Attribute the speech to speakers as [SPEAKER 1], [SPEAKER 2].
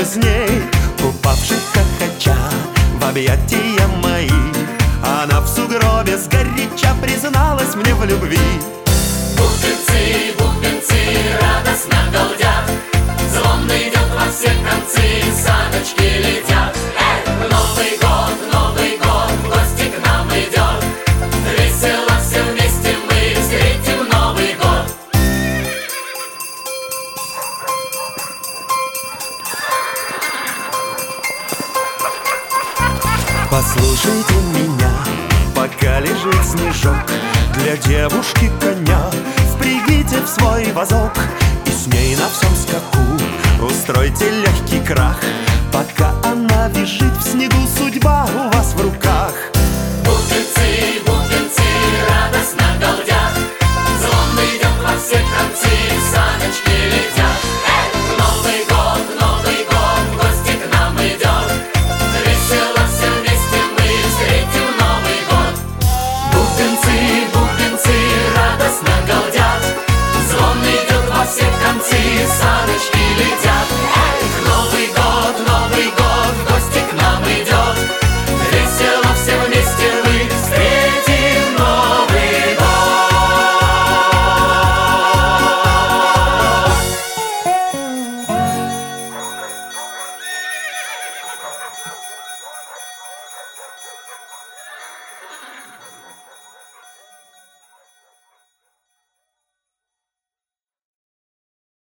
[SPEAKER 1] с ней, упавших хохоча в объятия мои. Она в сугробе сгоряча призналась мне в любви.
[SPEAKER 2] Бубенцы, бубенцы радостно галдят, звон идет во все концы, саночки летят. Новый год, в гости к нам идет, весело все вместе мы встретим Новый год.
[SPEAKER 1] Послушайте меня, пока лежит снежок, для девушки коня впрягите в свой вазок, и с ней на всем скаку устройте легкий крах. Пока она визжит в снегу, судьба у